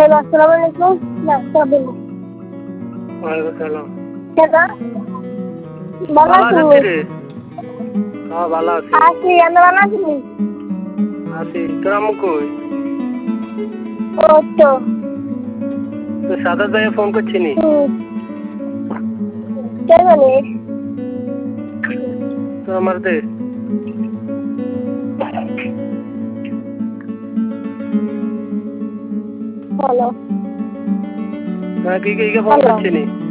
আসসালামু আলাইকুম। না বলুন। ওয়ালাইকুম সালাম। কেডা? ভালো আছো? হ্যাঁ ভালো আছি। আছি, আমি ভালো আছি। আছি। তোর আম্মু কই? ও তো তোর সাদা ভাইয়া ফোন করছিনি? কে জানে? তোর আমার দে। হ্যালো। কি ফোন করছিনি?